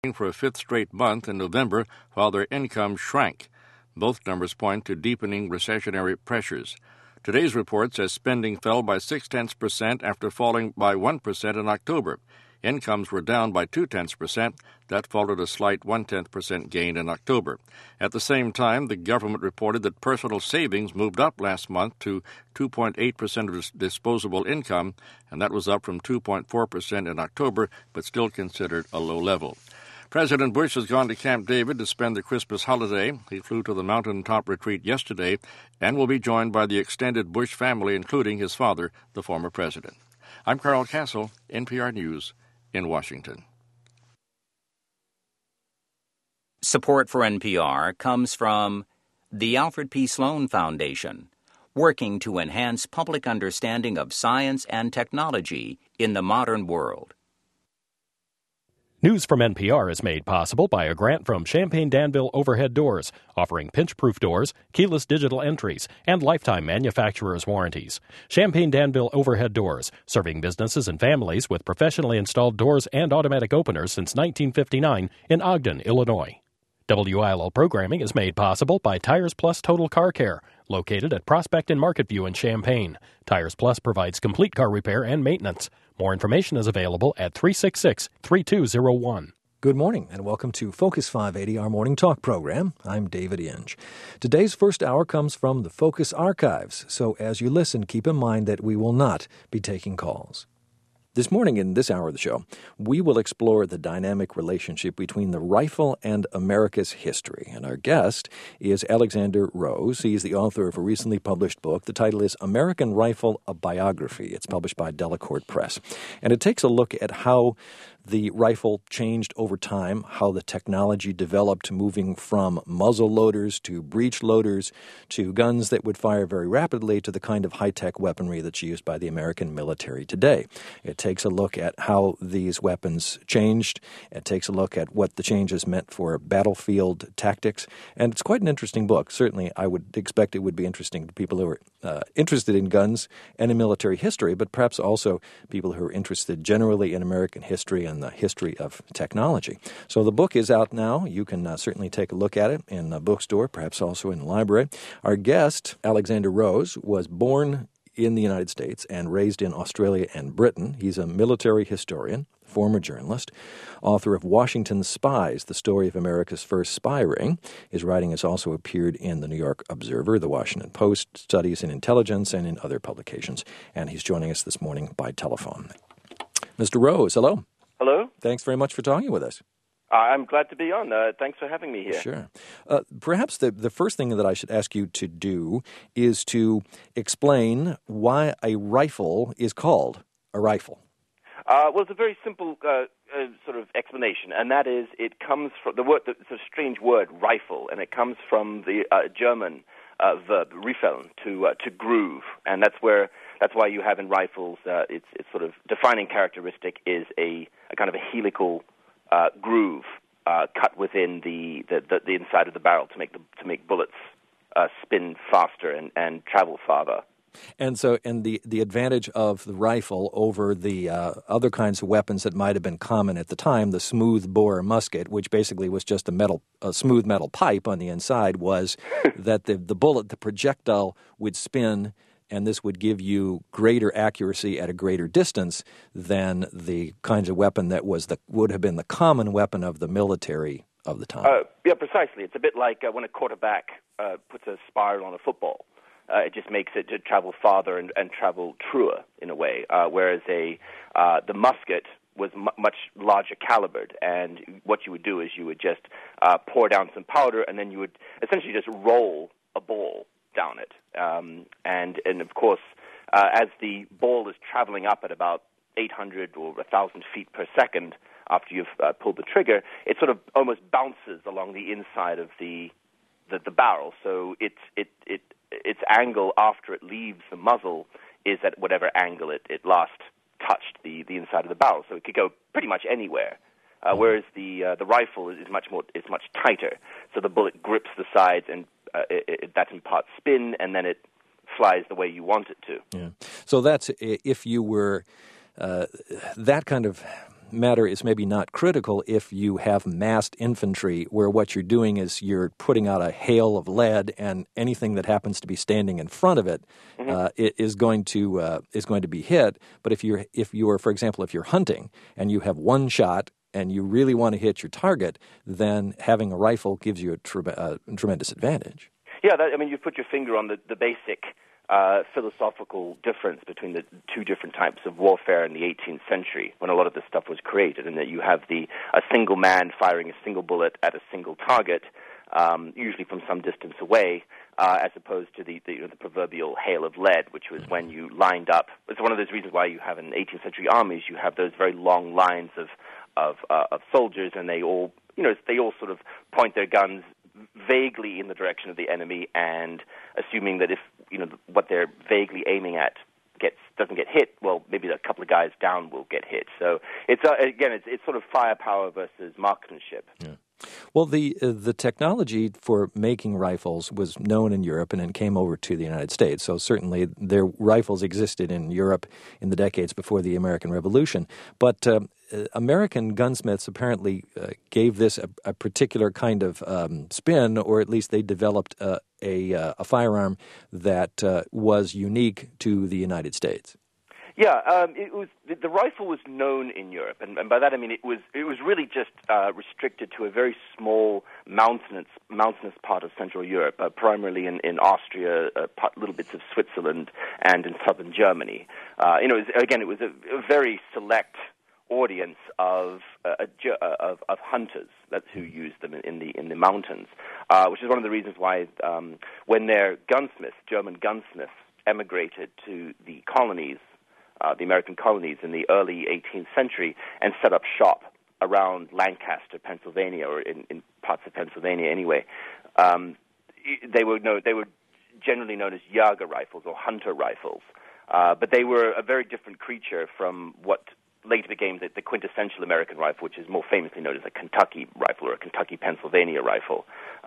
for a fifth straight month in November, while their income shrank. Both numbers point to deepening recessionary pressures. Today's report says spending fell by 0.6% after falling by 1% in October. Incomes were down by 0.2%. That followed a slight 0.1% gain in October. At the same time, the government reported that personal savings moved up last month to 2.8% of disposable income, and that was up from 2.4% in October, but still considered a low level. President Bush has gone to Camp David to spend the Christmas holiday. He flew to the mountaintop retreat yesterday and will be joined by the extended Bush family, including his father, the former president. I'm Carl Castle, NPR News in Washington. Support for NPR comes from the Alfred P. Sloan Foundation, working to enhance public understanding of science and technology in the modern world. News from NPR is made possible by a grant from Champaign-Danville Overhead Doors, offering pinch-proof doors, keyless digital entries, and lifetime manufacturer's warranties. Champaign-Danville Overhead Doors, serving businesses and families with professionally installed doors and automatic openers since 1959 in Ogden, Illinois. WILO programming is made possible by Tires Plus Total Car Care, located at Prospect and Market View in Champaign. Tires Plus provides complete car repair and maintenance. More information is available at 366-3201. Good morning and welcome to Focus 580, our morning talk program. I'm David Inge. Today's first hour comes from the Focus Archives, so as you listen, keep in mind that we will not be taking calls. This morning, in this hour of the show, we will explore the dynamic relationship between the rifle and America's history. And our guest is Alexander Rose. He's the author of a recently published book. The title is American Rifle, a Biography. It's published by Delacorte Press. And it takes a look at how the rifle changed over time, how the technology developed, moving from muzzle loaders to breech loaders to guns that would fire very rapidly to the kind of high-tech weaponry that's used by the American military today. It takes a look at how these weapons changed. It takes a look at what the changes meant for battlefield tactics. And it's quite an interesting book. Certainly, I would expect it would be interesting to people who are interested in guns and in military history, but perhaps also people who are interested generally in American history and the history of technology. So the book is out now. You can certainly take a look at it in a bookstore, perhaps also in the library. Our guest, Alexander Rose, was born in the United States and raised in Australia and Britain. He's a military historian, former journalist, author of Washington's Spies, the story of America's first spy ring. His writing has also appeared in the New York Observer, the Washington Post, Studies in Intelligence, and in other publications. And he's joining us this morning by telephone. Mr. Rose, hello. Hello. Thanks very much for talking with us. I'm glad to be on. Thanks for having me here. Sure. Perhaps the first thing that I should ask you to do is to explain why a rifle is called a rifle. Well, it's a very simple sort of explanation, and that is it comes from the word, it's a strange word, rifle, and it comes from the German verb, riffeln, to groove, and that's why you have in rifles, its sort of defining characteristic is a kind of a helical groove cut within the inside of the barrel to make bullets spin faster and travel farther. And so, the advantage of the rifle over the other kinds of weapons that might have been common at the time, the smooth bore musket, which basically was just a smooth metal pipe on the inside, was that the bullet, the projectile, would spin, and this would give you greater accuracy at a greater distance than the kinds of weapon that would have been the common weapon of the military of the time. Yeah, precisely. It's a bit like when a quarterback puts a spiral on a football. It just makes it to travel farther and travel truer in a way, whereas the musket was much larger calibered, and what you would do is you would just pour down some powder, and then you would essentially just roll a ball down it. And of course, as the ball is traveling up at about 800 or 1,000 feet per second after you've pulled the trigger, it sort of almost bounces along the inside of the barrel. So its angle after it leaves the muzzle is at whatever angle it last touched the inside of the barrel. So it could go pretty much anywhere. Whereas the rifle is much tighter. So the bullet grips the sides, and that imparts spin, and then it flies the way you want it to. Yeah. So that's if you were that kind of matter is maybe not critical if you have massed infantry where what you're doing is you're putting out a hail of lead, and anything that happens to be standing in front of it is going to be hit. But if you're, for example, if you're hunting and you have one shot and you really want to hit your target, then having a rifle gives you a tremendous advantage. Yeah, you've put your finger on the basic philosophical difference between the two different types of warfare in the 18th century when a lot of this stuff was created, and that you have a single man firing a single bullet at a single target, usually from some distance away, as opposed to the proverbial hail of lead, which was when you lined up. It's one of those reasons why you have in 18th century armies, you have those very long lines of soldiers, and they all sort of point their guns vaguely in the direction of the enemy, and assuming that if what they're vaguely aiming at doesn't get hit, well, maybe a couple of guys down will get hit. So it's sort of firepower versus marksmanship. Yeah. Well, the technology for making rifles was known in Europe and then came over to the United States. So certainly their rifles existed in Europe in the decades before the American Revolution. But American gunsmiths apparently gave this a particular kind of spin, or at least they developed a firearm that was unique to the United States. Yeah, it was the rifle was known in Europe, and by that I mean it was really just restricted to a very small mountainous part of Central Europe, primarily in Austria, little bits of Switzerland, and in southern Germany. It was a very select audience of hunters. That's who used them in the mountains, which is one of the reasons why when their German gunsmiths, emigrated to the colonies. The American colonies in the early 18th century, and set up shop around Lancaster, Pennsylvania, or in parts of Pennsylvania anyway. They were generally known as Jager rifles or hunter rifles, but they were a very different creature from what later became the quintessential American rifle, which is more famously known as a Kentucky rifle or a Kentucky-Pennsylvania rifle.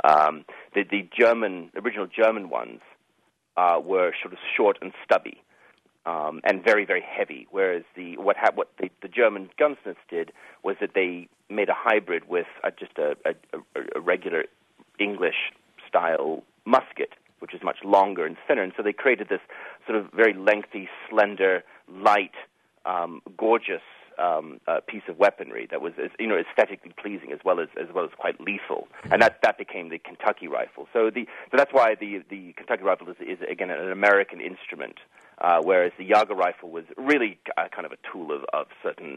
The original German ones were sort of short and stubby. And very, very heavy. Whereas what the German gunsmiths did was that they made a hybrid with just a regular English-style musket, which is much longer and thinner. And so they created this sort of very lengthy, slender, light, gorgeous piece of weaponry that was aesthetically pleasing as well as quite lethal, and that became the Kentucky rifle. So that's why the Kentucky rifle is again an American instrument, whereas the Jager rifle was really kind of a tool of certain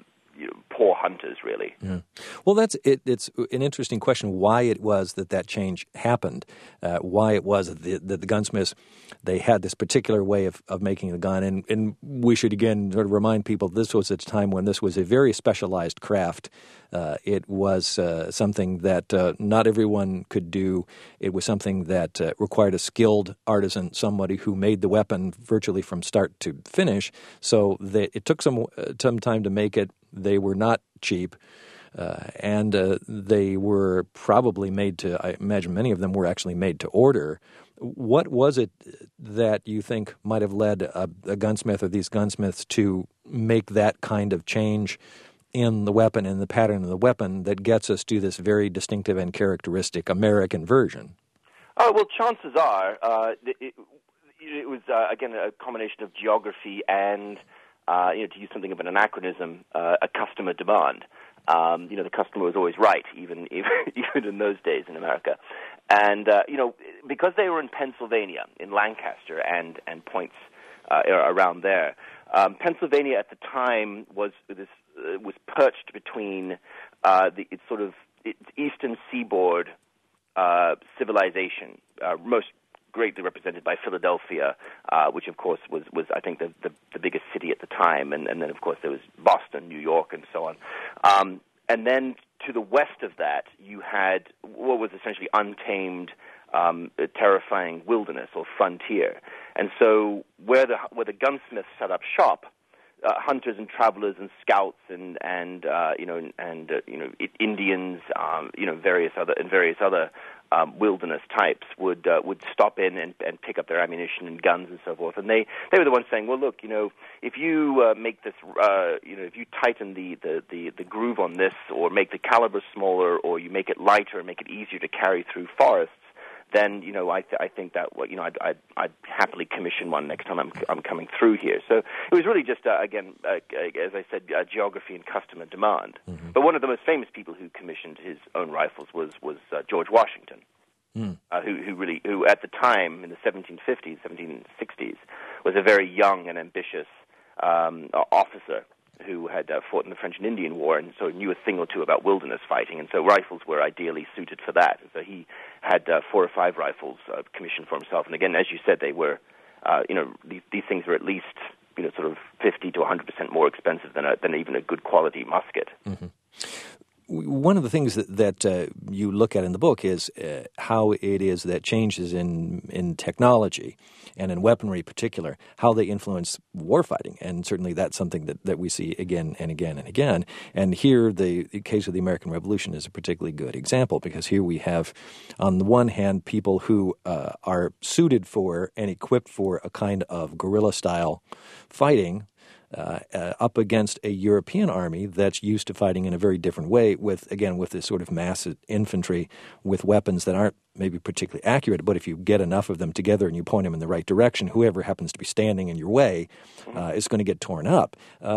poor hunters, really. Yeah. Well, that's it. It's an interesting question why it was that change happened, why it was that the gunsmiths, they had this particular way of making the gun. And we should, again, sort of remind people this was at a time when this was a very specialized craft. It was something that not everyone could do. It was something that required a skilled artisan, somebody who made the weapon virtually from start to finish. So it took some time to make it. They were not cheap, and they were probably made to, I imagine many of them were actually made to order. What was it that you think might have led a gunsmith or these gunsmiths to make that kind of change in the weapon, in the pattern of the weapon, that gets us to this very distinctive and characteristic American version? Well, chances are it was, again, a combination of geography and to use something of an anachronism, a customer demand. The customer was always right, even in those days in America. And, because they were in Pennsylvania, in Lancaster and points around there, Pennsylvania at the time was perched between its eastern seaboard civilization, most greatly represented by Philadelphia, which of course was I think the biggest city at the time, and then of course there was Boston, New York, and so on. And then to the west of that, you had what was essentially untamed, terrifying wilderness or frontier. And so where the gunsmiths set up shop, hunters and travelers and scouts and Indians, various other wilderness types would stop in and pick up their ammunition and guns and so forth. And they were the ones saying, well, look, if you make this, if you tighten the groove on this, or make the caliber smaller, or you make it lighter and make it easier to carry through forests, then I think that I'd happily commission one next time I'm coming through here. So it was really just again, as I said, geography and customer demand. Mm-hmm. But one of the most famous people who commissioned his own rifles was George Washington, who at the time in the 1750s, 1760s, was a very young and ambitious officer who had fought in the French and Indian War, and so knew a thing or two about wilderness fighting, and so rifles were ideally suited for that. And so he had 4 or 5 rifles commissioned for himself. And again, as you said, they were, these things were at least, sort of 50 to 100% more expensive than even a good quality musket. Mm-hmm. One of the things that you look at in the book is how it is that changes in technology and in weaponry in particular, how they influence warfighting. And certainly that's something that we see again and again and again. And here the case of the American Revolution is a particularly good example, because here we have, on the one hand, people who are suited for and equipped for a kind of guerrilla-style fighting, up against a European army that's used to fighting in a very different way with this sort of massive infantry with weapons that aren't maybe particularly accurate, but if you get enough of them together and you point them in the right direction, whoever happens to be standing in your way is going to get torn up.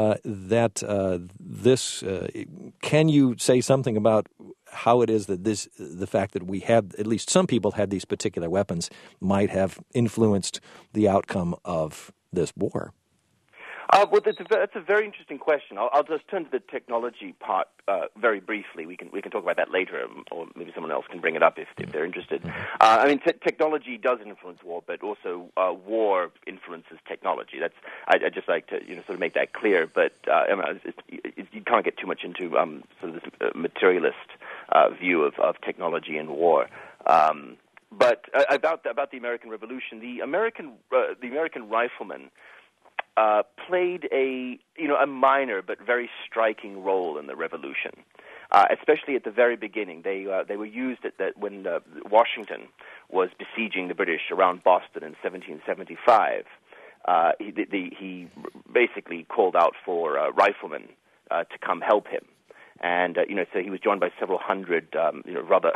Can you say something about how it is that the fact that we have, at least some people had these particular weapons, might have influenced the outcome of this war? Well, that's a very interesting question. I'll just turn to the technology part very briefly. We can talk about that later, or maybe someone else can bring it up if they're interested. Technology does influence war, but also war influences technology. I'd just like to sort of make that clear. But you can't get too much into sort of this materialist view of technology and war. But about the American Revolution, the American riflemen played a minor but very striking role in the Revolution, especially at the very beginning. They were used when Washington was besieging the British around Boston in 1775. He basically called out for riflemen to come help him, and so he was joined by several hundred rather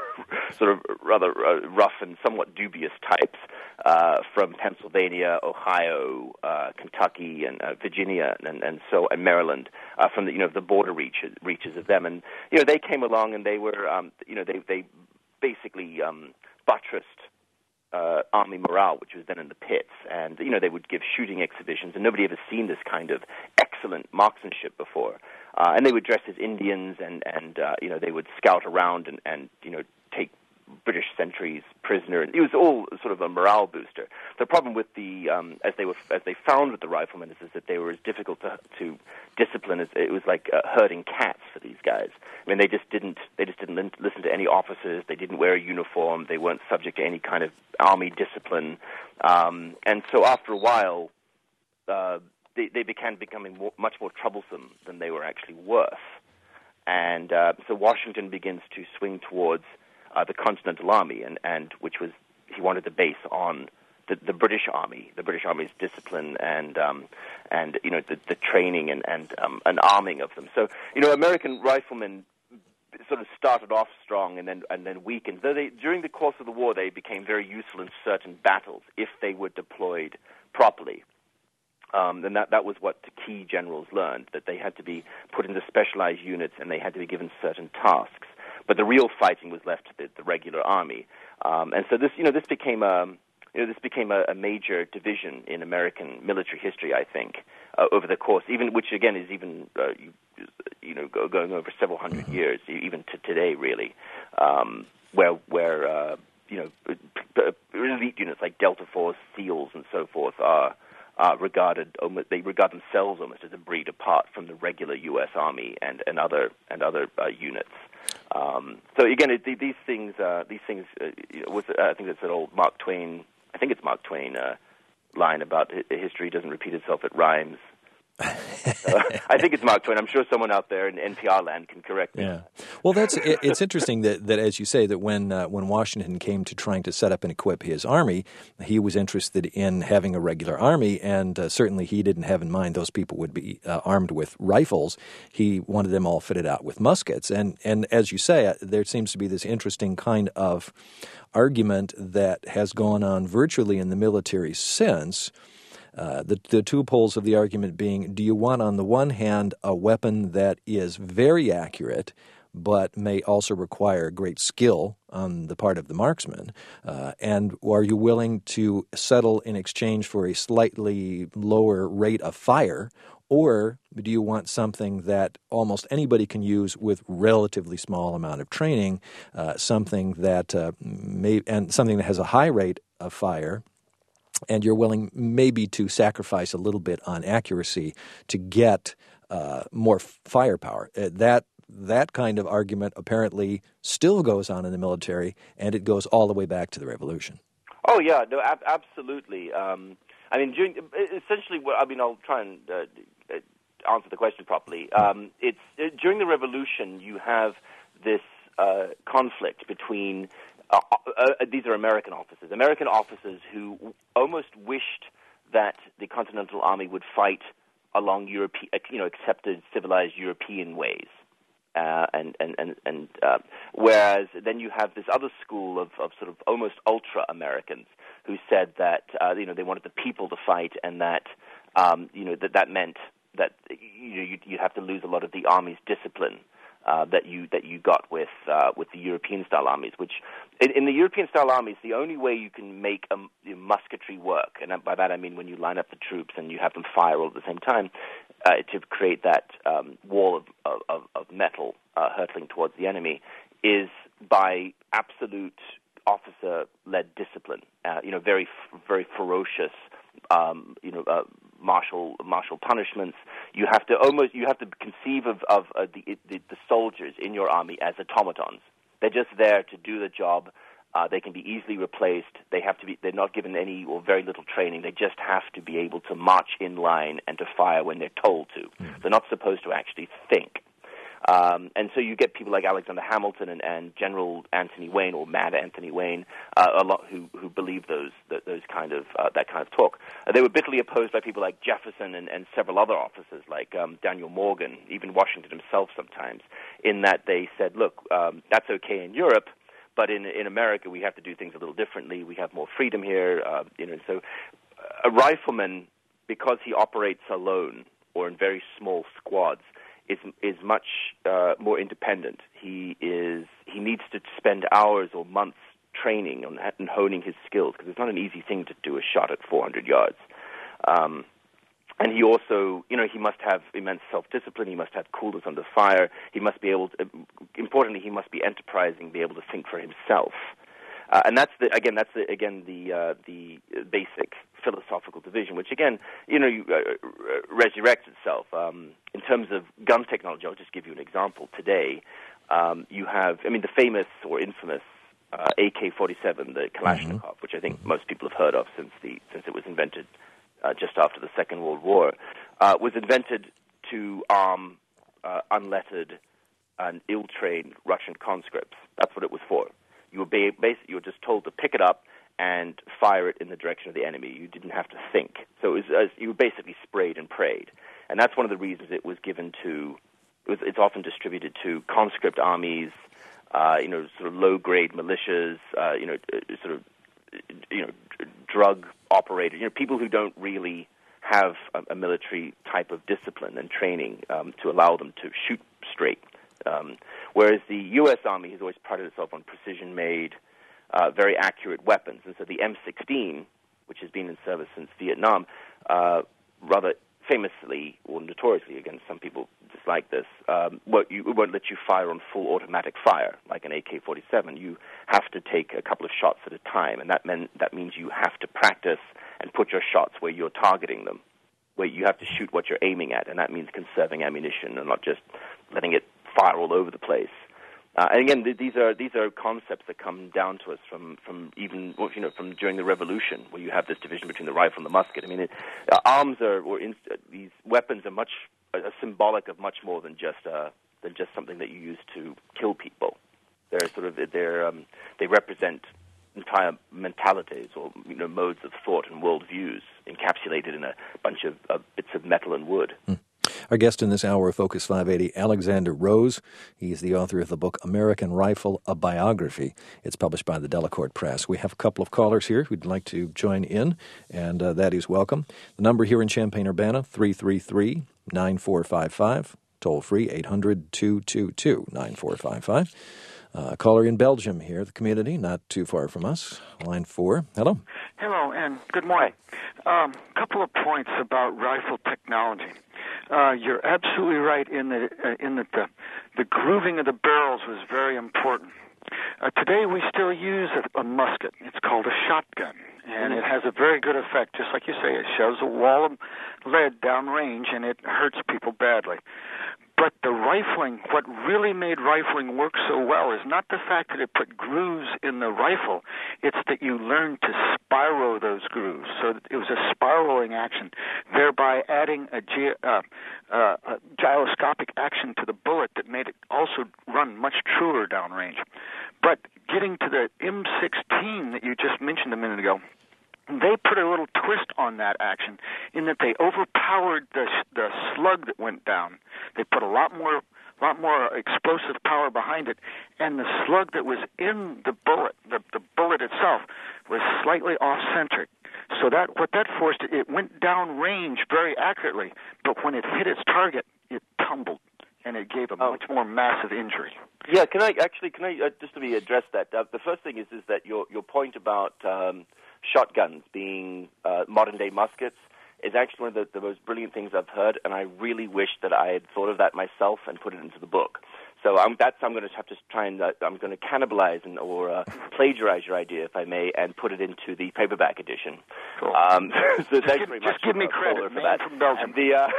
rough and somewhat dubious types from Pennsylvania, Ohio, Kentucky, and Virginia, and Maryland, from the border reaches of them. And they came along, and they were they basically buttressed army morale, which was then in the pits, and they would give shooting exhibitions, and nobody had ever seen this kind of excellent marksmanship before. And they would dress as Indians, and they would scout around and take British sentries prisoner. It was all sort of a morale booster. The problem with as they found with the riflemen is that they were as difficult to discipline as it was like herding cats for these guys. I mean, they just didn't listen to any officers. They didn't wear a uniform. They weren't subject to any kind of army discipline. And so after a while, they began becoming much more troublesome than they were actually worth. And so Washington begins to swing towards the Continental Army, and which was, he wanted to base on the British Army, the British Army's discipline and the training and an arming of them. So American riflemen sort of started off strong and then weakened. Though during the course of the war they became very useful in certain battles if they were deployed properly. And that was what the key generals learned, that they had to be put into specialized units and they had to be given certain tasks. But the real fighting was left to the regular army, and so this became a major division in American military history, I think, over the course, which again is going over several hundred years, even to today, really, where elite units like Delta Force, SEALs, and so forth are regarded. They regard themselves almost as a breed apart from the regular U.S. Army and other units. So again, these things. I think it's an old Mark Twain. I think it's Mark Twain line about history doesn't repeat itself; it rhymes. I think it's Mark Twain. I'm sure someone out there in NPR land can correct me. Yeah. Well, it's interesting that as you say, that when Washington came to trying to set up and equip his army, he was interested in having a regular army, and certainly he didn't have in mind those people would be armed with rifles. He wanted them all fitted out with muskets. And as you say, there seems to be this interesting kind of argument that has gone on virtually in the military since. The two poles of the argument being, do you want, on the one hand, a weapon that is very accurate but may also require great skill on the part of the marksman, and are you willing to settle in exchange for a slightly lower rate of fire, or do you want something that almost anybody can use with relatively small amount of training, something that something that has a high rate of fire, and you're willing maybe to sacrifice a little bit on accuracy to get more firepower. That kind of argument apparently still goes on in the military, and it goes all the way back to the Revolution. Oh yeah, no, absolutely. I mean, I'll try and answer the question properly. It's during the Revolution you have this conflict between. These are American officers who almost wished that the Continental Army would fight along accepted civilized European ways, whereas then you have this other school of sort of almost ultra Americans who said that they wanted the people to fight, and that that meant that you'd have to lose a lot of the Army's discipline. That you got with the European-style armies, which in the European-style armies, the only way you can make musketry work, and by that I mean when you line up the troops and you have them fire all at the same time, to create that wall of metal hurtling towards the enemy, is by absolute officer-led discipline. Very very ferocious. Martial punishments. You have to conceive of the soldiers in your army as automatons. They're just there to do the job. They can be easily replaced. They're not given any or very little training. They just have to be able to march in line and to fire when they're told to. They're not supposed to actually think. And so you get people like Alexander Hamilton and General Anthony Wayne, or Mad Anthony Wayne, a lot who believe that kind of talk. They were bitterly opposed by people like Jefferson and several other officers like Daniel Morgan, even Washington himself sometimes, in that they said, look, that's okay in Europe, but in America we have to do things a little differently. We have more freedom here. So a rifleman, because he operates alone or in very small squads, is much more independent. He needs to spend hours or months training and honing his skills, because it's not an easy thing to do a shot at 400 yards. And he also, he must have immense self-discipline. He must have coolness under fire. He must be able to, importantly, he must be enterprising, be able to think for himself. And that's the basic philosophical division, which again, resurrects itself. In terms of gun technology, I'll just give you an example. Today, you have, the famous or infamous AK-47, the Kalashnikov, which I think most people have heard of since it was invented just after the Second World War, was invented to arm unlettered and ill-trained Russian conscripts. That's what it was for. You were just told to pick it up and fire it in the direction of the enemy. You didn't have to think. So you were basically sprayed and prayed. And that's one of the reasons it was given to. It's often distributed to conscript armies, sort of low-grade militias, drug operators, people who don't really have a military type of discipline and training to allow them to shoot straight. Whereas the U.S. Army has always prided itself on precision-made, very accurate weapons. And so the M16, which has been in service since Vietnam, rather famously or notoriously, again, some people dislike this, it won't let you fire on full automatic fire like an AK-47. You have to take a couple of shots at a time, and that means you have to practice and put your shots where you're targeting them, where you have to shoot what you're aiming at, and that means conserving ammunition and not just letting it fire all over the place. And again, these are concepts that come down to us from during the Revolution, where you have this division between the rifle and the musket. I mean, these weapons are symbolic of much more than just something that you use to kill people. They represent entire mentalities or modes of thought and worldviews encapsulated in a bunch of bits of metal and wood. Our guest in this hour of Focus 580, Alexander Rose. He's the author of the book American Rifle, a Biography. It's published by the Delacorte Press. We have a couple of callers here who'd like to join in, and that is welcome. The number here in Champaign-Urbana, 333-9455. Toll free, 800-222-9455. Caller in Belgium here, the community, not too far from us. Line 4. Hello. Hello, and good morning. Couple of points about rifle technology. You're absolutely right in that the grooving of the barrels was very important. Today we still use a musket. It's called a shotgun, and it has a very good effect. Just like you say, it shoves a wall of lead downrange, and it hurts people badly. But the rifling, what really made rifling work so well is not the fact that it put grooves in the rifle. It's that you learned to spiro those grooves. So it was a spiraling action, thereby adding a gyroscopic action to the bullet that made it also run much truer downrange. But getting to the M16 that you just mentioned a minute ago, they put a little twist on that action in that they overpowered the slug that went down. They put a lot more explosive power behind it, and the slug that was in the bullet, the bullet itself, was slightly off-centric. So what that forced it went down range very accurately, but when it hit its target, it tumbled, and it gave a much more massive injury. Yeah, can I just to address that? The first thing is that your point about shotguns being modern-day muskets is actually one of the most brilliant things I've heard, and I really wish that I had thought of that myself and put it into the book. So I'm going to have to try and I'm going to cannibalize or plagiarize your idea, if I may, and put it into the paperback edition. Cool. So thanks very much. Just give me credit for that. From Belgium.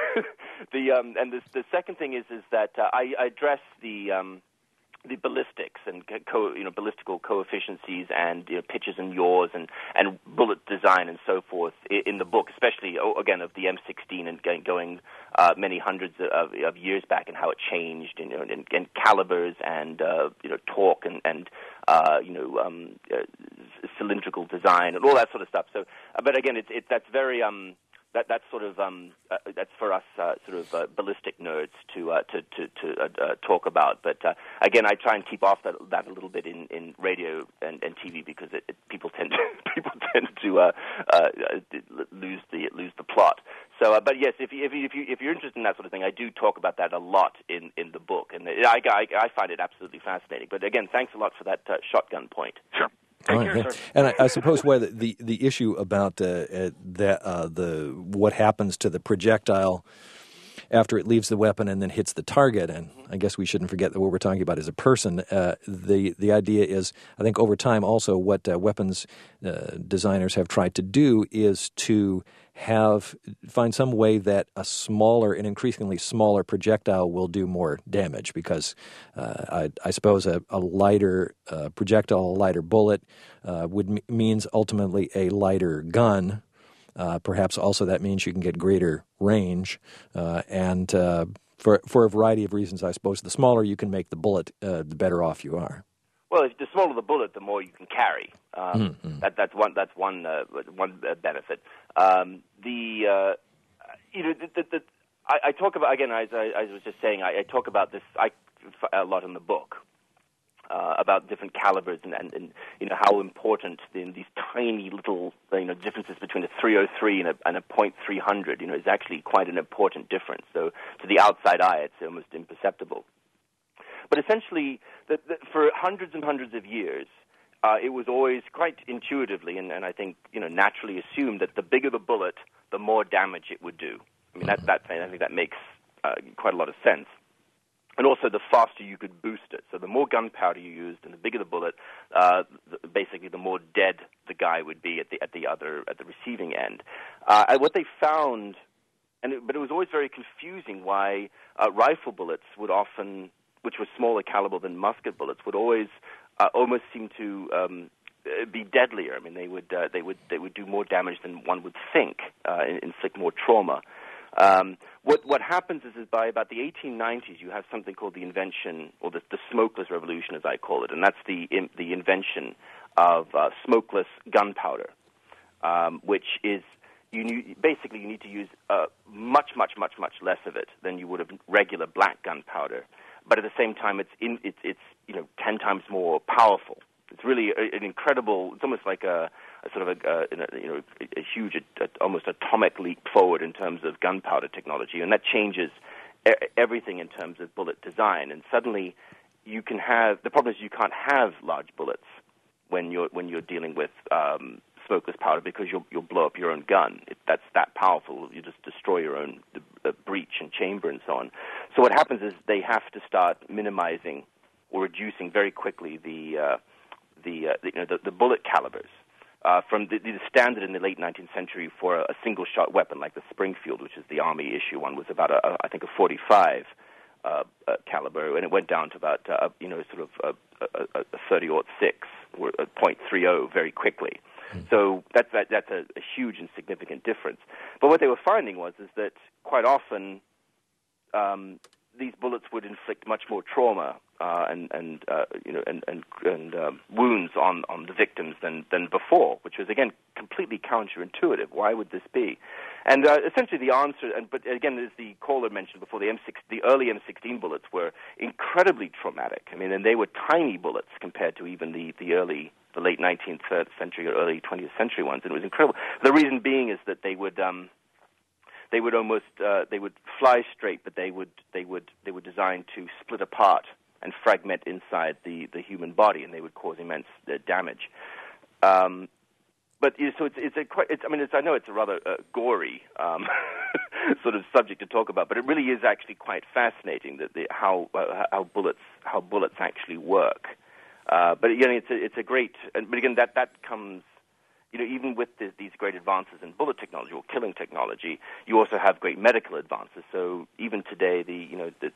And the second thing is that I address the ballistics and ballistical coefficiencies and pitches and yaws and bullet design and so forth in the book, especially again of the M16 and going many hundreds of years back, and how it changed and calibers and torque and cylindrical design and all that sort of stuff. So, but again, that's very That's sort of that's for us ballistic nerds to talk about. But again, I try and keep off that a little bit in radio and TV because people tend to lose the plot. So, but yes, if you're interested in that sort of thing, I do talk about that a lot in the book, and I find it absolutely fascinating. But again, thanks a lot for that shotgun point. Sure. And I suppose why the issue about what happens to the projectile after it leaves the weapon and then hits the target, and I guess we shouldn't forget that what we're talking about is a person. The idea is, I think over time also what weapons designers have tried to do is to find some way that an increasingly smaller projectile will do more damage, because I suppose a lighter projectile, a lighter bullet means ultimately a lighter gun. Perhaps also that means you can get greater range, and for a variety of reasons, I suppose the smaller you can make the bullet, the better off you are. Well, the smaller the bullet, the more you can carry. That's one benefit. I talk about, again, as I was just saying, I talk about this a lot in the book. About different calibers and how important these tiny little differences between a .303 and a .300 is actually quite an important difference. So to the outside eye, it's almost imperceptible. But essentially, for hundreds and hundreds of years, it was always quite intuitively and I think naturally assumed that the bigger the bullet, the more damage it would do. I mean I think that makes quite a lot of sense. And also, the faster you could boost it. So the more gunpowder you used, and the bigger the bullet, basically the more dead the guy would be at the receiving end. What they found, but it was always very confusing why rifle bullets would often which were smaller caliber than musket bullets, would always almost seem to be deadlier. I mean, they would do more damage than one would think, inflict more trauma. What happens is by about the 1890s, you have something called the invention, or the smokeless revolution, as I call it, and that's the invention of smokeless gunpowder, which is you need to use much less of it than you would have regular black gunpowder, but at the same time, it's 10 times more powerful. It's really an incredible. It's almost like a sort of a huge, almost atomic leap forward in terms of gunpowder technology, and that changes everything in terms of bullet design. And suddenly, you can have the problem is you can't have large bullets when you're dealing with smokeless powder because you'll blow up your own gun. That's that powerful. You just destroy your own breech and chamber and so on. So what happens is they have to start minimizing or reducing very quickly the bullet calibers. From the standard in the late 19th century for a single-shot weapon like the Springfield, which is the Army issue one, was about I think a 45 caliber, and it went down to about a 30-06 or a .30 very quickly. So that's a huge and significant difference. But what they were finding is that quite often these bullets would inflict much more trauma and wounds on the victims than before, which was again completely counterintuitive. Why would this be? And essentially the answer, but again, as the caller mentioned before, the early M16 bullets were incredibly traumatic. I mean, and they were tiny bullets compared to even the late 19th century or early 20th century ones, and it was incredible. The reason being is that they would fly straight, but they were designed to split apart and fragment inside the human body, and they would cause immense damage. But so I know it's a rather gory sort of subject to talk about, but it really is actually quite fascinating that how bullets actually work. But again, it's a great. But again, that comes. Even with these great advances in bullet technology or killing technology, you also have great medical advances. So even today, the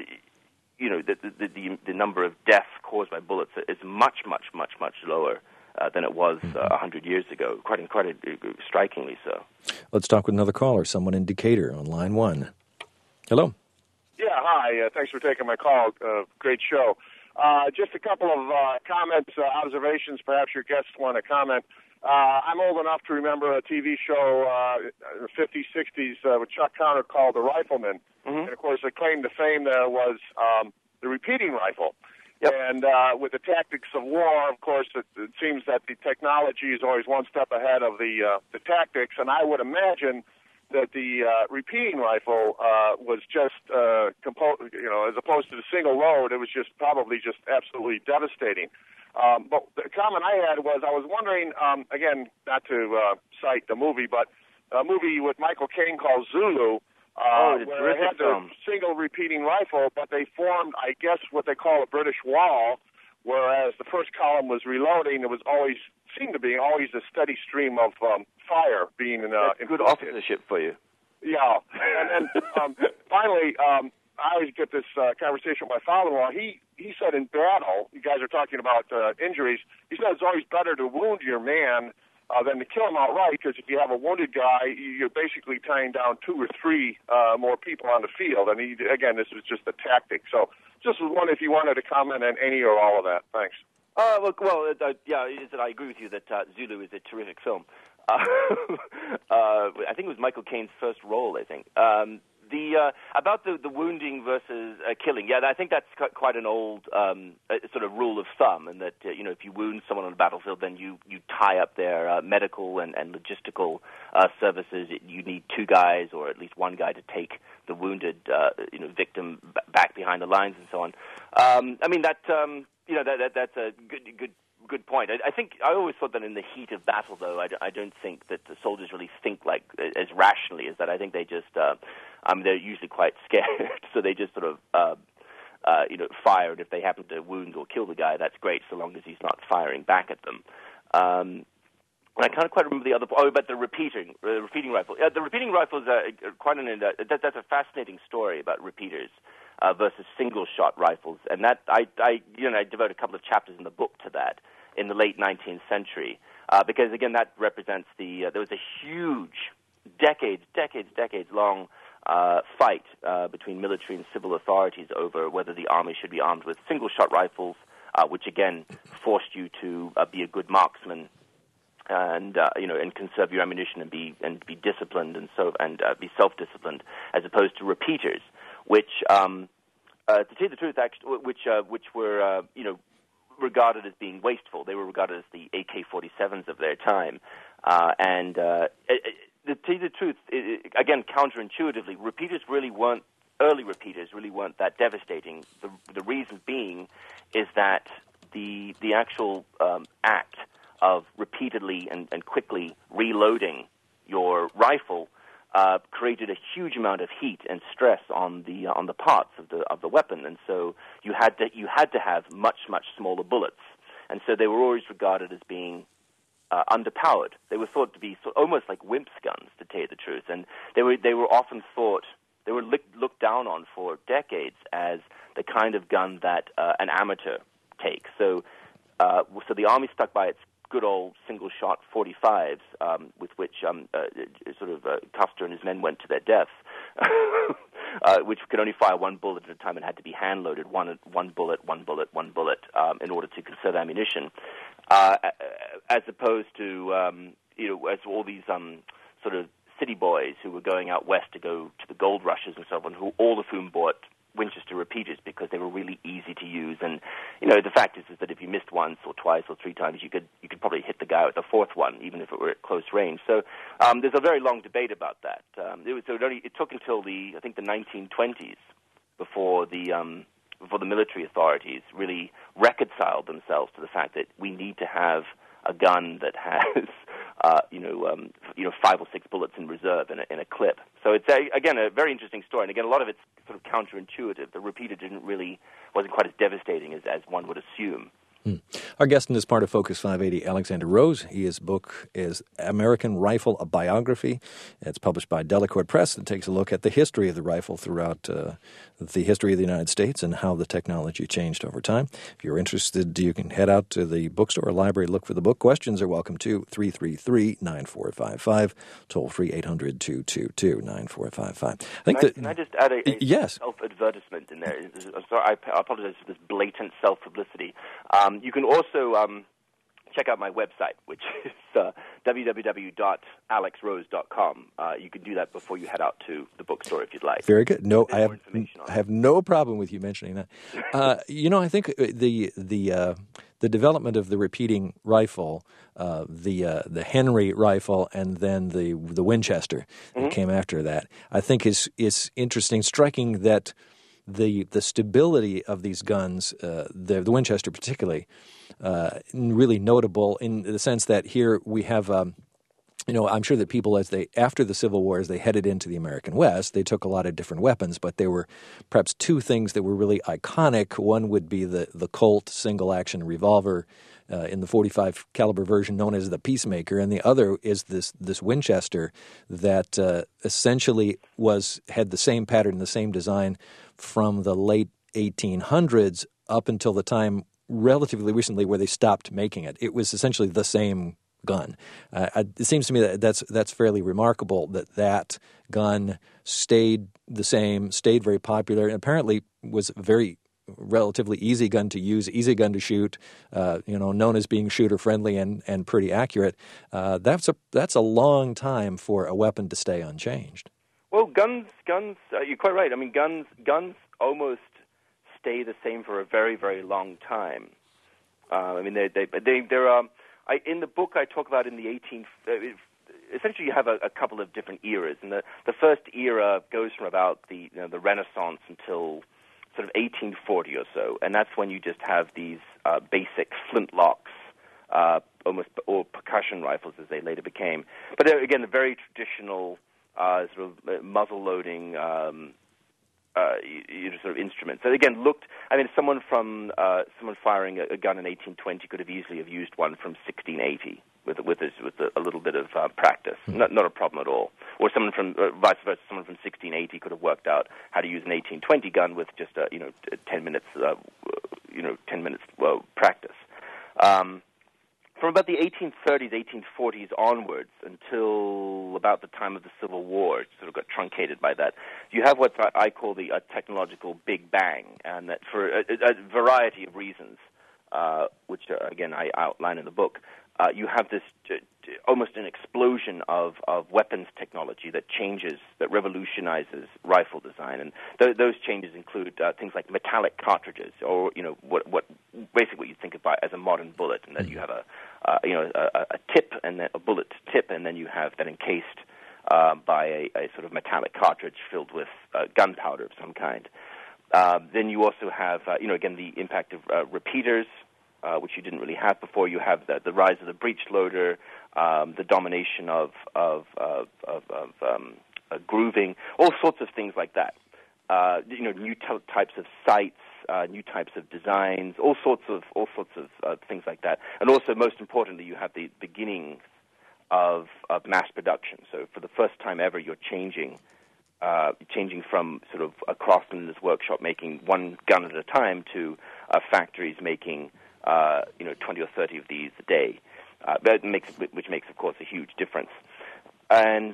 number of deaths caused by bullets is much lower than it was 100 years ago. Quite strikingly so. Let's talk with another caller, someone in Decatur on line 1. Hello. Yeah, hi. Thanks for taking my call. Great show. Just a couple of comments, observations. Perhaps your guests want to comment. I'm old enough to remember a TV show in the 50s, 60s with Chuck Connor called The Rifleman. Mm-hmm. And, of course, the claim to fame there was the repeating rifle. Yep. And with the tactics of war, of course, it seems that the technology is always one step ahead of the tactics. And I would imagine that the repeating rifle was just, as opposed to the single load, it was probably absolutely devastating. But the comment I had was I was wondering, again, not to cite the movie, but a movie with Michael Caine called Zulu, where they had the single repeating rifle, but they formed, I guess, what they call a British wall, whereas the first column was reloading. It was seemed to be always a steady stream of fire being That's good officership for you. Yeah. And finally, I always get this conversation with my father-in-law. He said in battle, you guys are talking about injuries, he said it's always better to wound your man than to kill him outright, because if you have a wounded guy, you're basically tying down 2 or 3 more people on the field. And again, this was just a tactic. So just was wondering if you wanted to comment on any or all of that. Thanks. I agree with you that Zulu is a terrific film. I think it was Michael Caine's first role, I think. About the wounding versus killing, I think that's quite an old sort of rule of thumb, and that if you wound someone on the battlefield, then you tie up their medical and logistical services. You need 2 guys, or at least 1 guy, to take the wounded victim back behind the lines and so on. That's a good point. I think I always thought that in the heat of battle, though, I don't think that the soldiers really think like as rationally as that. I think they just, they're usually quite scared, so they just sort of, fire. And if they happen to wound or kill the guy, that's great, so long as he's not firing back at them. I can't quite remember the other. About the repeating rifle. The repeating rifle is quite that's a fascinating story about repeaters. versus single-shot rifles, and that I devote a couple of chapters in the book to that in the late 19th century, because again that represents there was a huge, decades-long fight between military and civil authorities over whether the army should be armed with single-shot rifles, which again forced you to be a good marksman and conserve your ammunition and be disciplined and be self-disciplined, as opposed to repeaters, which to tell you the truth, actually, which were regarded as being wasteful. They were regarded as the AK-47s of their time, to tell you the truth, again, counterintuitively, early repeaters really weren't that devastating. The reason being is that the actual act of repeatedly and quickly reloading your rifle created a huge amount of heat and stress on the parts of the weapon, and so you had to have much smaller bullets, and so they were always regarded as being underpowered. They were thought to be almost like wimps' guns, to tell you the truth, and they were often thought, they were looked down on for decades as the kind of gun that an amateur takes. So the Army stuck by its good old single-shot 45s, with which Custer and his men went to their deaths, which could only fire one bullet at a time and had to be hand-loaded, one bullet, in order to conserve ammunition, as opposed to, as all these sort of city boys who were going out west to go to the gold rushes and so on, all of whom bought Winchester repeaters because they were really easy to use, and the fact is that if you missed once or twice or three times, you could probably hit the guy with the fourth one, even if it were at close range. So there's a very long debate about that. It took until the 1920s before the military authorities really reconciled themselves to the fact that we need to have a gun that has 5 or 6 bullets in reserve in a clip. So it's again a very interesting story, and again a lot of it's sort of counterintuitive. The repeater wasn't quite as devastating as one would assume. Our guest in this part of Focus 580, Alexander Rose. His book is American Rifle, a Biography. It's published by Delacorte Press and takes a look at the history of the rifle throughout the history of the United States and how the technology changed over time. If you're interested, you can head out to the bookstore or library, look for the book. Questions are welcome to 333-9455, toll-free 800-222-9455. Can I just add a yes. self-advertisement in there? Sorry, I apologize for this blatant self-publicity. You can also check out my website, which is www.alexrose.com. You can do that before you head out to the bookstore if you'd like. Very good. No, I have no problem with you mentioning that. I think the development of the repeating rifle, the Henry rifle, and then the Winchester that came after that, I think is interesting, striking that the stability of these guns, the Winchester particularly, really notable in the sense that here we have, I'm sure that people after the Civil War, as they headed into the American West, they took a lot of different weapons, but there were perhaps two things that were really iconic. One would be the Colt single-action revolver in the .45 caliber version known as the Peacemaker, and the other is this Winchester that essentially had the same pattern, the same design from the late 1800s up until the time relatively recently where they stopped making it. It was essentially the same gun. It seems to me that that's fairly remarkable that gun stayed the same, stayed very popular, and apparently was very relatively easy gun to use, easy gun to shoot, known as being shooter friendly and pretty accurate. That's a long time for a weapon to stay unchanged. Well, guns. You're quite right. I mean, guns almost stay the same for a very, very long time. In the book I talk about in the essentially you have a couple of different eras, and the first era goes from about the Renaissance until sort of 1840 or so, and that's when you just have these basic flintlocks, almost or percussion rifles as they later became. But again, the very traditional sort of muzzle loading sort of instruments. So again, someone firing a gun in 1820 could have easily have used one from 1680 with a little bit of practice. Not a problem at all. Or someone from vice versa, someone from 1680 could have worked out how to use an 1820 gun with just 10 minutes practice. From about the 1830s, 1840s onwards until about the time of the Civil War, it sort of got truncated by that, you have what I call the technological Big Bang, and that for a variety of reasons, which, again, I outline in the book, you have this almost an explosion of weapons technology that revolutionizes rifle design, and those changes include things like metallic cartridges, or what you think about as a modern bullet, and that you have a tip and then a bullet tip, and then you have that encased by a sort of metallic cartridge filled with gunpowder of some kind. Then you also have again the impact of repeaters, which you didn't really have before. You have the rise of the breech loader, the domination of grooving, all sorts of things like that. New types of sights, new types of designs, all sorts of things like that. And also, most importantly, you have the beginning of mass production. So for the first time ever, you're changing from sort of a craftsman in his workshop making one gun at a time to factories making 20 or 30 of these a day, which makes, of course, a huge difference. And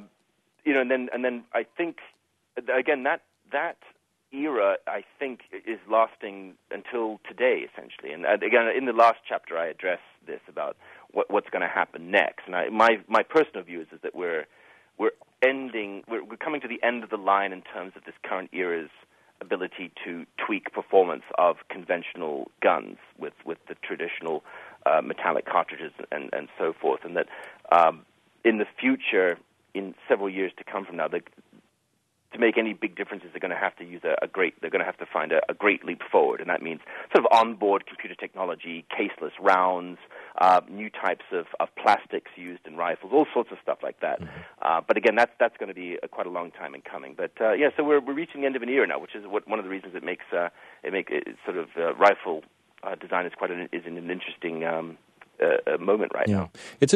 and then I think again that era, I think, is lasting until today, essentially. And again, in the last chapter, I address this about what's going to happen next. And my personal view is that we're coming to the end of the line in terms of this current era's ability to tweak performance of conventional guns with the traditional metallic cartridges and so forth, and that in the future, in several years to come from now, to make any big differences, they're going to have to use they're going to have to find a great leap forward, and that means sort of onboard computer technology, caseless rounds, new types of plastics used in rifles, all sorts of stuff like that. But again, that's going to be quite a long time in coming. But so we're reaching the end of an era now, which is one of the reasons it makes rifle design is an interesting moment right now. It's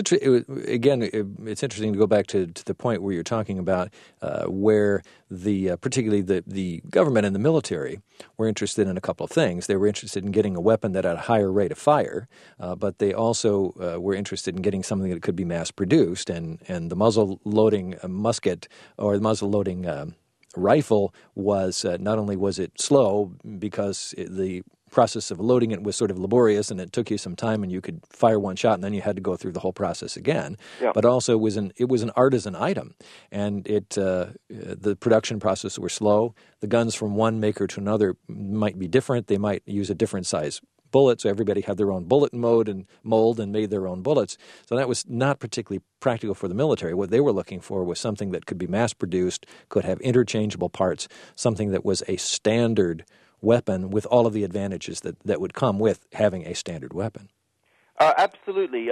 interesting to go back to the point where you're talking about where particularly the government and the military were interested in a couple of things. They were interested in getting a weapon that had a higher rate of fire, but they also were interested in getting something that could be mass-produced, and the muzzle-loading musket or the muzzle-loading rifle was not only was it slow because the process of loading it was sort of laborious and it took you some time and you could fire one shot and then you had to go through the whole process again. Yeah. But also it was an artisan item, and the production processes were slow. The guns from one maker to another might be different. They might use a different size bullet, so everybody had their own bullet mode and mold and made their own bullets. So that was not particularly practical for the military. What they were looking for was something that could be mass-produced, could have interchangeable parts, something that was a standard weapon with all of the advantages that would come with having a standard weapon. Absolutely.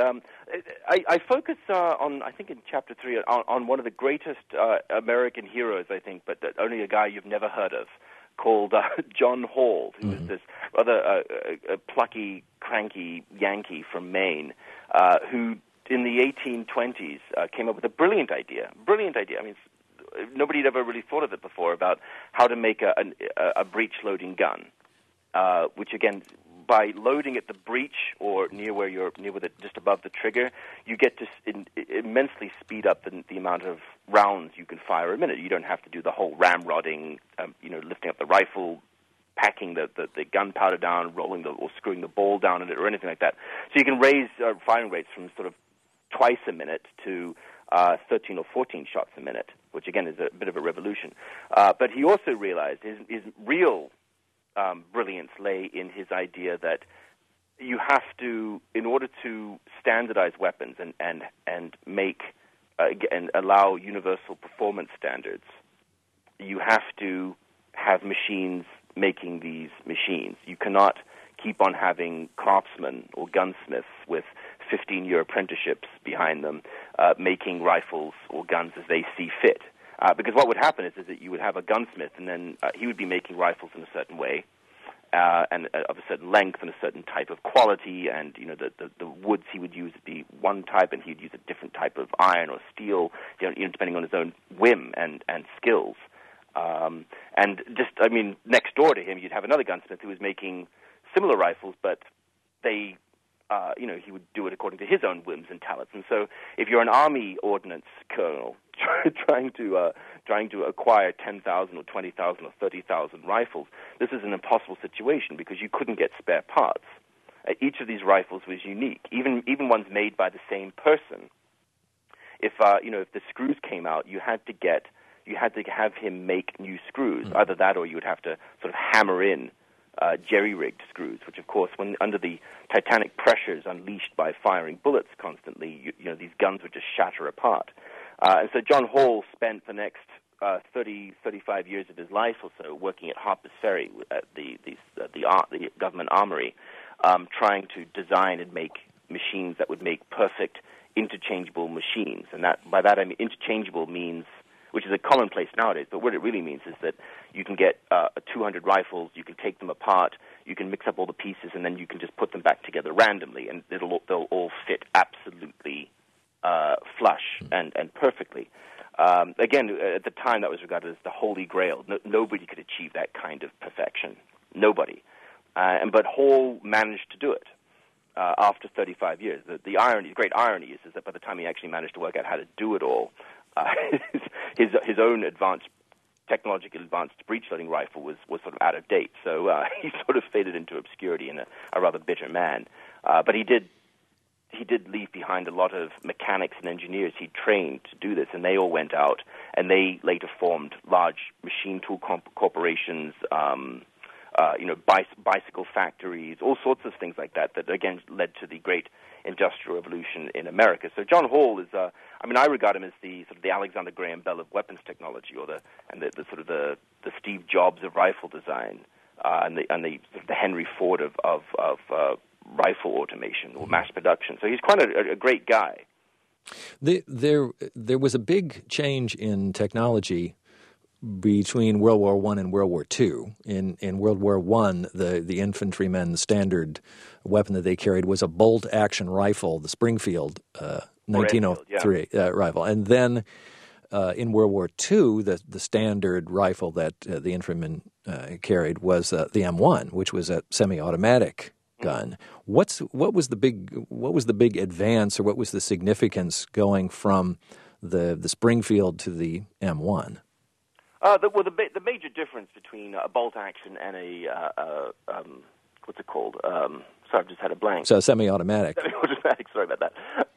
I focus on, I think in Chapter 3, on one of the greatest American heroes, I think, but only a guy you've never heard of, called John Hall, who was this rather plucky, cranky Yankee from Maine, who in the 1820s came up with a brilliant idea. I mean, nobody had ever really thought of it before, about how to make a breech-loading gun, which, again, by loading at the breech or near with it just above the trigger, you get to immensely speed up the amount of rounds you can fire a minute. You don't have to do the whole ramrodding, lifting up the rifle, packing the gunpowder down, or screwing the ball down in it, or anything like that. So you can raise firing rates from sort of twice a minute to 13 or 14 shots a minute, which again is a bit of a revolution. But he also realized his real brilliance lay in his idea that you have to, in order to standardize weapons and make and allow universal performance standards, you have to have machines making these machines. You cannot keep on having craftsmen or gunsmiths with 15-year apprenticeships behind them making rifles or guns as they see fit. Because what would happen is that you would have a gunsmith, and then he would be making rifles in a certain way, and of a certain length and a certain type of quality, and the woods he would use would be one type, and he'd use a different type of iron or steel, depending on his own whim and skills. And next door to him, you'd have another gunsmith who was making similar rifles, but they, he would do it according to his own whims and talents. And so, if you're an Army ordnance colonel trying to acquire 10,000 or 20,000 or 30,000 rifles, this is an impossible situation because you couldn't get spare parts. Each of these rifles was unique, even ones made by the same person. If the screws came out, you had to have him make new screws. Either that, or you would have to sort of hammer in jerry-rigged screws, which, of course, when under the titanic pressures unleashed by firing bullets constantly, these guns would just shatter apart. And so John Hall spent the next 35 years of his life or so working at Harper's Ferry at the government armory, trying to design and make machines that would make perfect interchangeable machines. And by that I mean interchangeable means, which is a commonplace nowadays, but what it really means is that you can get 200 rifles, you can take them apart, you can mix up all the pieces, and then you can just put them back together randomly, and they'll all fit absolutely flush and perfectly. Again, at the time, that was regarded as the holy grail. Nobody could achieve that kind of perfection. Nobody. But Hall managed to do it after 35 years. The great irony is that by the time he actually managed to work out how to do it all, his own technologically advanced breech-loading rifle was sort of out of date. So he sort of faded into obscurity and a rather bitter man. But he did leave behind a lot of mechanics and engineers he trained to do this, and they all went out, and they later formed large machine tool corporations, bicycle factories, all sorts of things like that again led to the great industrial revolution in America. So John Hall is, I regard him as the sort of the Alexander Graham Bell of weapons technology, or the Steve Jobs of rifle design, and the sort of the Henry Ford of rifle automation or mass production. So he's quite a great guy. There was a big change in technology between World War I and World War II. In World War I, the infantrymen's standard weapon that they carried was a bolt-action rifle, the Springfield 1903 rifle. And then in World War II, the standard rifle that the infantrymen carried was the M1, which was a semi-automatic gun. What was the big advance, or what was the significance going from the Springfield to the M1? The major difference between a bolt action and a what's it called? Sorry, I've just had a blank. So semi-automatic. Semi-automatic. Sorry about that.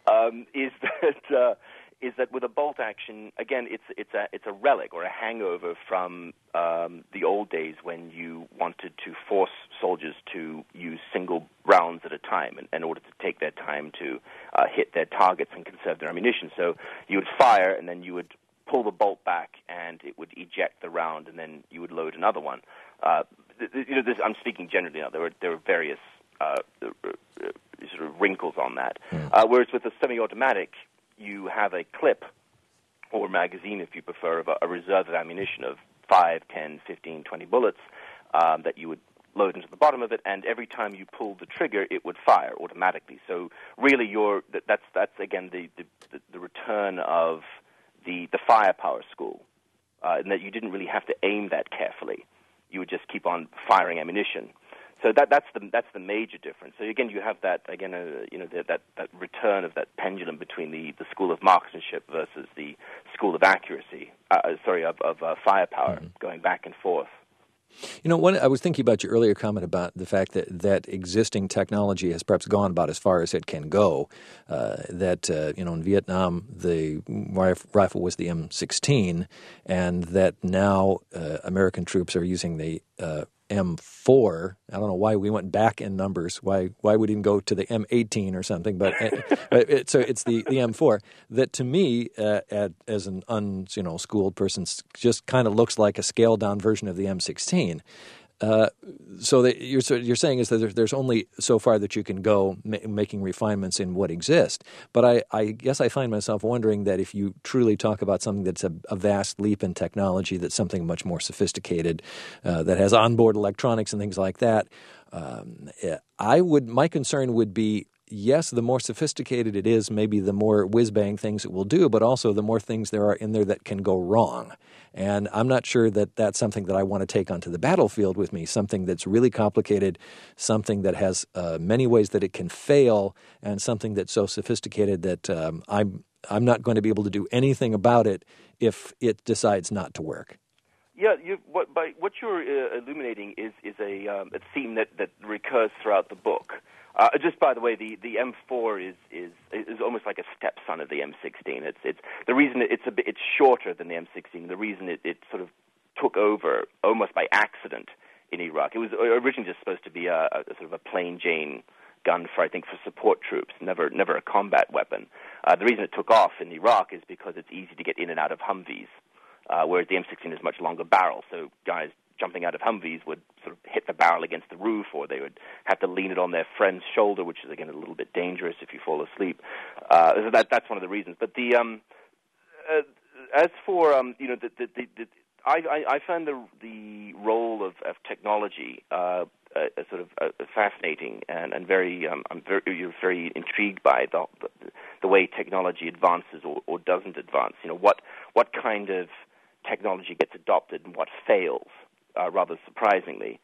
Is that with a bolt action, again, it's a relic or a hangover from the old days when you wanted to force soldiers to use single rounds at a time in order to take their time to hit their targets and conserve their ammunition. So you would fire, and then you would pull the bolt back, and it would eject the round, and then you would load another one. I'm speaking generally now. There were various sort of wrinkles on that. Whereas with a semi-automatic, you have a clip or magazine, if you prefer, of a reserve of ammunition of 5, 10, 15, 20 bullets that you would load into the bottom of it, and every time you pull the trigger, it would fire automatically. So really, that's again the return of the firepower school, and that you didn't really have to aim that carefully. You would just keep on firing ammunition. So that's the major difference. So again, you have that that return of that pendulum between the school of marksmanship versus the school of accuracy. Of firepower, going back and forth. I was thinking about your earlier comment about the fact that existing technology has perhaps gone about as far as it can go. In Vietnam, the rifle was the M16, and that now American troops are using the M4. I don't know why we went back in numbers. Why we didn't go to the M18 or something? But so it's the M4 that, to me, as an unschooled person, just kind of looks like a scaled down version of the M16. So that you're saying is that there's only so far that you can go making refinements in what exists. But I guess I find myself wondering that if you truly talk about something that's a vast leap in technology, that's something much more sophisticated, that has onboard electronics and things like that, my concern would be, yes, the more sophisticated it is, maybe the more whiz-bang things it will do, but also the more things there are in there that can go wrong. And I'm not sure that that's something that I want to take onto the battlefield with me, something that's really complicated, something that has many ways that it can fail, and something that's so sophisticated that I'm not going to be able to do anything about it if it decides not to work. Yeah, what you're illuminating is a theme that recurs throughout the book. Just by the way, the M4 is almost like a stepson of the M16. It's the reason it's shorter than the M16. The reason it sort of took over almost by accident in Iraq. It was originally just supposed to be a sort of a plain Jane gun for support troops, never a combat weapon. The reason it took off in Iraq is because it's easy to get in and out of Humvees, whereas the M16 is much longer barrel. So guys jumping out of Humvees would sort of hit the barrel against the roof, or they would have to lean it on their friend's shoulder, which is again a little bit dangerous if you fall asleep. So that's one of the reasons. But as for I find the role of technology sort of fascinating and very I'm very intrigued by the way technology advances or doesn't advance. What kind of technology gets adopted and what fails. Rather surprisingly,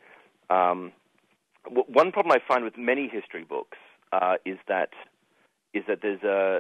one problem I find with many history books is that there's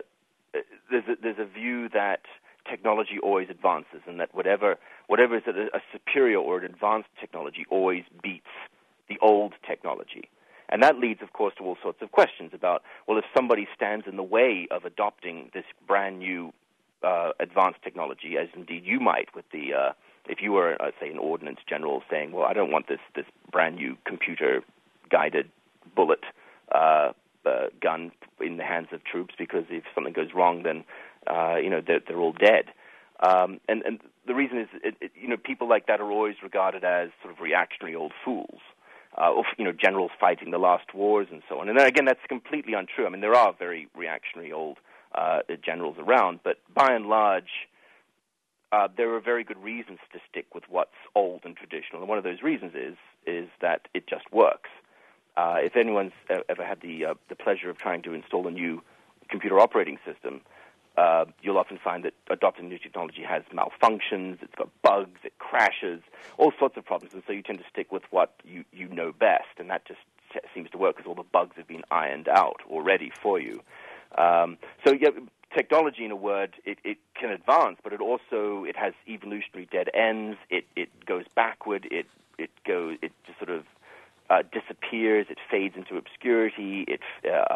a view that technology always advances, and that whatever is a superior or an advanced technology always beats the old technology, and that leads, of course, to all sorts of questions about, well, if somebody stands in the way of adopting this brand new advanced technology, as indeed you might with the if you were, say, an ordnance general saying, well, I don't want this brand new computer-guided bullet gun in the hands of troops, because if something goes wrong, then, they're all dead. And the reason is, people like that are always regarded as sort of reactionary old fools, or, generals fighting the last wars and so on. And then, again, that's completely untrue. I mean, there are very reactionary old generals around, but by and large, there are very good reasons to stick with what's old and traditional, and one of those reasons is that it just works. If anyone's ever had the pleasure of trying to install a new computer operating system, you'll often find that adopting new technology has malfunctions, it's got bugs, it crashes, all sorts of problems, and so you tend to stick with what you know best, and that just seems to work because all the bugs have been ironed out already for you. Technology, in a word, it can advance, but it has evolutionary dead ends. It goes backward. It just sort of disappears. It fades into obscurity. It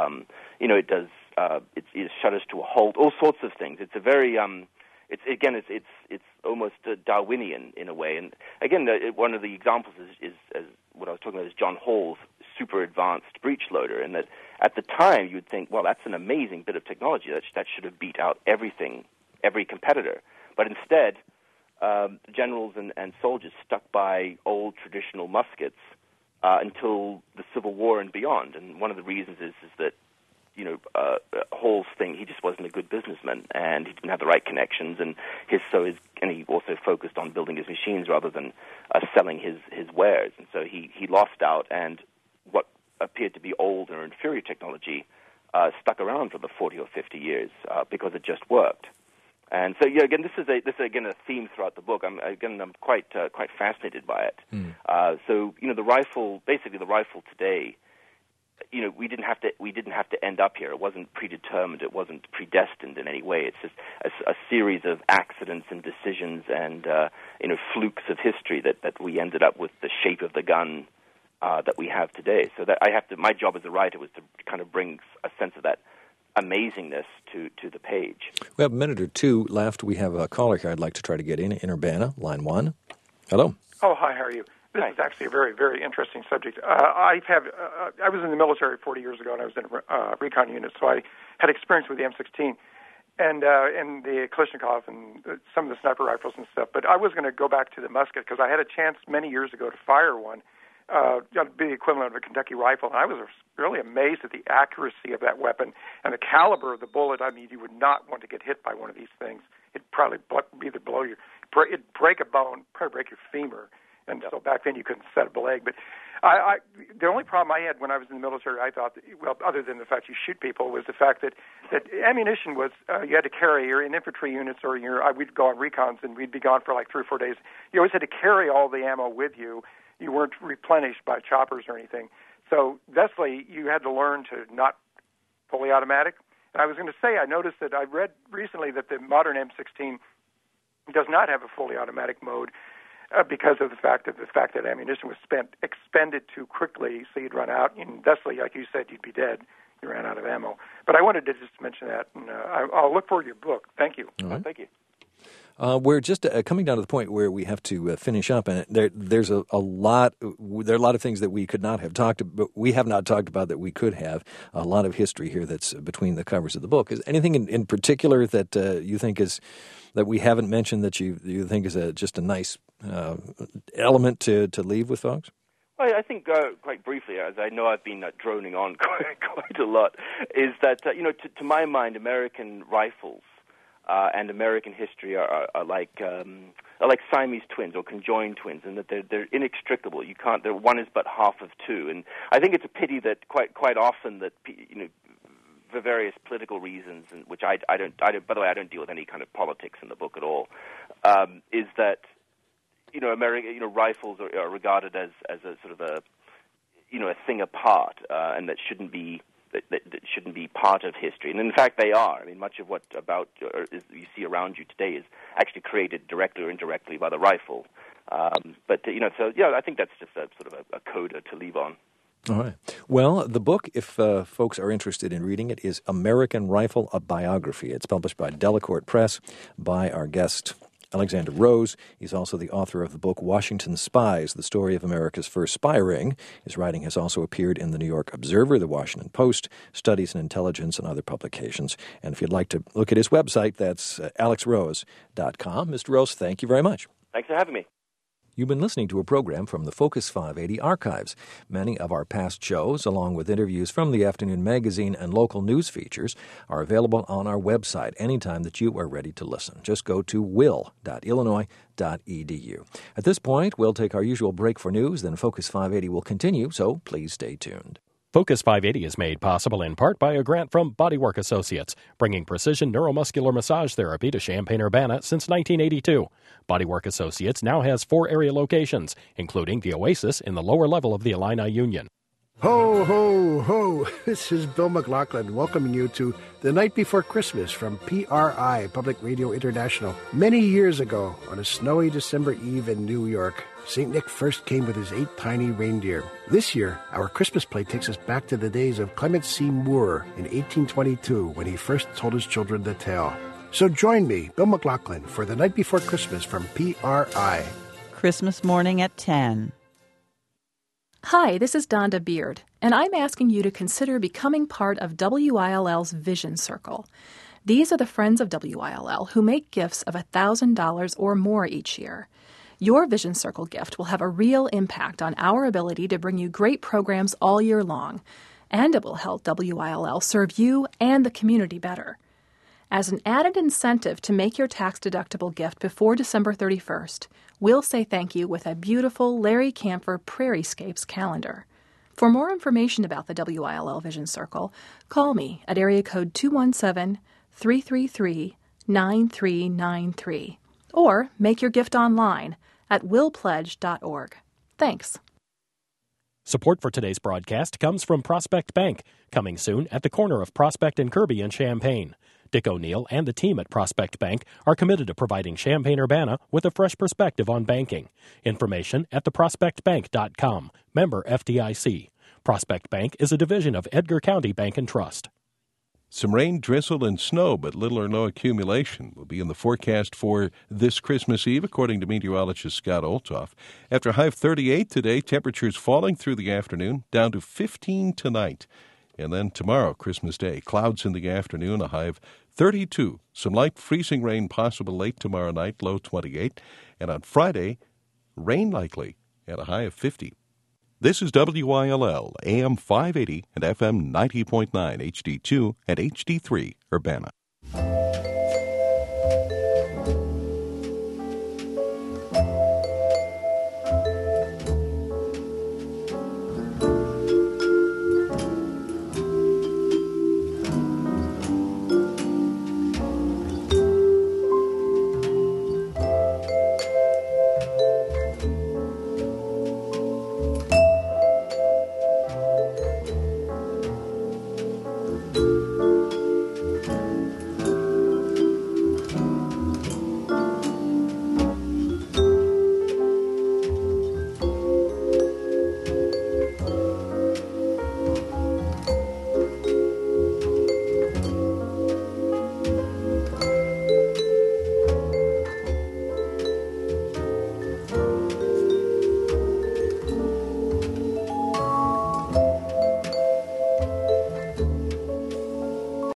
shudders to a halt. All sorts of things. It's a very it's almost Darwinian in a way. And again, one of the examples is what I was talking about is John Hall's super advanced breech loader, and that at the time you'd think, well, that's an amazing bit of technology that should have beat out every competitor. But instead, generals and soldiers stuck by old traditional muskets until the Civil War and beyond. And one of the reasons is that Hall's thing, he just wasn't a good businessman, and he didn't have the right connections, and he also focused on building his machines rather than selling his wares, and so he lost out, and what appeared to be old or inferior technology stuck around for the 40 or 50 years because it just worked. And so, again, this is a theme throughout the book. I'm quite fascinated by it. So, the rifle today, we didn't have to end up here. It wasn't predetermined. It wasn't predestined in any way. It's just a series of accidents and decisions and flukes of history that we ended up with the shape of the gun that we have today. So that my job as a writer was to kind of bring a sense of that amazingness to the page. We have a minute or two left. We have a caller here I'd like to try to get in Urbana, line 1. Hello. Oh, hi, how are you? This is actually a very, very interesting subject. I was in the military 40 years ago, and I was in a recon unit, so I had experience with the M16 and the Kalashnikov and some of the sniper rifles and stuff. But I was going to go back to the musket because I had a chance many years ago to fire one, be the equivalent of a Kentucky rifle. And I was really amazed at the accuracy of that weapon and the caliber of the bullet. I mean, you would not want to get hit by one of these things. It'd probably either it'd break a bone, probably break your femur. And so back then you couldn't set up a leg. But the only problem I had when I was in the military, I thought, well, other than the fact you shoot people, was the fact that ammunition was, you had to carry your infantry units or we'd go on recons and we'd be gone for like 3 or 4 days. You always had to carry all the ammo with you. You weren't replenished by choppers or anything. So thusly, you had to learn to not fully automatic. And I was going to say, I noticed that I read recently that the modern M16 does not have a fully automatic mode because of the fact that ammunition was expended too quickly, so you'd run out, and thusly, like you said, you'd be dead. You ran out of ammo. But I wanted to just mention that, and I'll look forward to your book. Thank you. All right. Thank you. We're just coming down to the point where we have to finish up, and there's a lot. There are a lot of things that we could not have talked about, but we have not talked about that we could have. A lot of history here that's between the covers of the book. Is anything in particular that you think is that we haven't mentioned that you think is just a nice element to leave with folks? Well, I think quite briefly, as I know I've been droning on quite a lot, is that to my mind, American rifles and American history are like Siamese twins or conjoined twins, and that they're inextricable. You can't. One is but half of two, and I think it's a pity that quite often that for various political reasons, and which I don't. By the way, I don't deal with any kind of politics in the book at all. Is that American rifles are regarded as a sort of a thing apart, and that shouldn't be. That shouldn't be part of history, and in fact they are. I mean, much of what you see around you today is actually created directly or indirectly by the rifle. I think that's just a sort of a coda to leave on. All right. Well, the book, if folks are interested in reading it, is American Rifle: A Biography. It's published by Delacorte Press by our guest Alexander Rose. He's also the author of the book Washington Spies, The Story of America's First Spy Ring. His writing has also appeared in the New York Observer, the Washington Post, Studies in Intelligence, and other publications. And if you'd like to look at his website, that's alexrose.com. Mr. Rose, thank you very much. Thanks for having me. You've been listening to a program from the Focus 580 archives. Many of our past shows, along with interviews from the afternoon magazine and local news features, are available on our website anytime that you are ready to listen. Just go to will.illinois.edu. At this point, we'll take our usual break for news, then Focus 580 will continue, so please stay tuned. Focus 580 is made possible in part by a grant from Bodywork Associates, bringing precision neuromuscular massage therapy to Champaign-Urbana since 1982. Bodywork Associates now has 4 area locations, including the Oasis in the lower level of the Illini Union. Ho, ho, ho! This is Bill McLaughlin welcoming you to The Night Before Christmas from PRI, Public Radio International. Many years ago, on a snowy December Eve in New York, St. Nick first came with his 8 tiny reindeer. This year, our Christmas play takes us back to the days of Clement C. Moore in 1822 when he first told his children the tale. So join me, Bill McLaughlin, for The Night Before Christmas from PRI. Christmas morning at 10. Hi, this is Donda Beard, and I'm asking you to consider becoming part of WILL's Vision Circle. These are the friends of WILL who make gifts of $1,000 or more each year. Your Vision Circle gift will have a real impact on our ability to bring you great programs all year long, and it will help WILL serve you and the community better. As an added incentive to make your tax-deductible gift before December 31st, we'll say thank you with a beautiful Larry Camphor Prairiescapes calendar. For more information about the WILL Vision Circle, call me at area code 217-333-9393 or make your gift online at willpledge.org. Thanks. Support for today's broadcast comes from Prospect Bank, coming soon at the corner of Prospect and Kirby in Champaign. Dick O'Neill and the team at Prospect Bank are committed to providing Champaign-Urbana with a fresh perspective on banking. Information at theprospectbank.com. Member FDIC. Prospect Bank is a division of Edgar County Bank and Trust. Some rain, drizzle, and snow, but little or no accumulation will be in the forecast for this Christmas Eve, according to meteorologist Scott Olthoff. After a high of 38 today, temperatures falling through the afternoon, down to 15 tonight. And then tomorrow, Christmas Day, clouds in the afternoon, a high of 32. Some light freezing rain possible late tomorrow night, low 28. And on Friday, rain likely at a high of 50. This is WILL, AM 580 and FM 90.9 HD2 and HD3, Urbana.